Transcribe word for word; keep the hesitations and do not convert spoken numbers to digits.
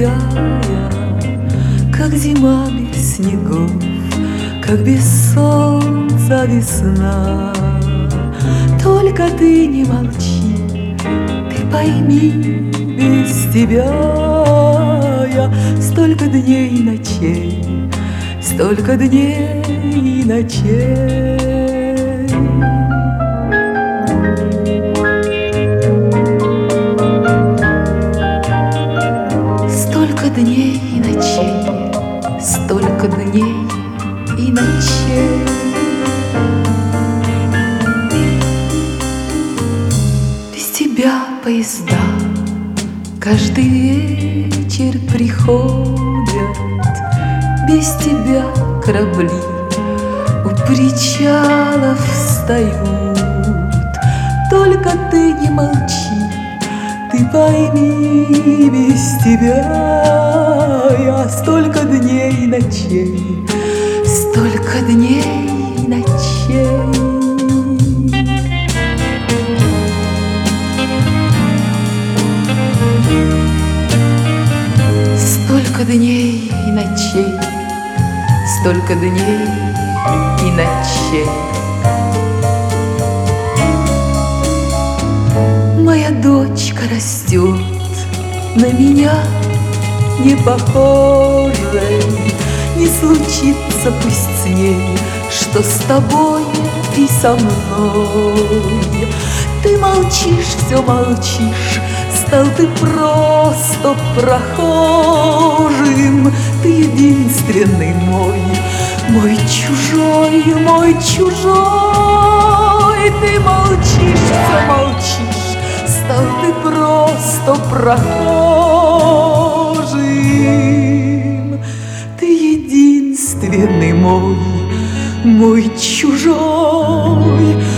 тебя я, как зима без снегов, как без солнца весна. Только ты не молчи, ты пойми, без тебя я столько дней и ночей, столько дней и ночей. Столько дней и ночей, столько дней и ночей. Без тебя поезда каждый вечер приходят, без тебя корабли у причалов встают. Только ты не молчи, ты пойми, без тебя я столько дней и ночей, столько дней и ночей. Столько дней и ночей, столько дней и ночей. Моя дочка растет, на меня не похожей. Не случится пусть с ней, что с тобой и со мной. Ты молчишь, все молчишь, стал ты просто прохожим. Ты единственный мой, мой чужой, мой чужой. Ты молчишь, все молчишь, стал ты просто прохожим. Ты единственный мой, мой чужой.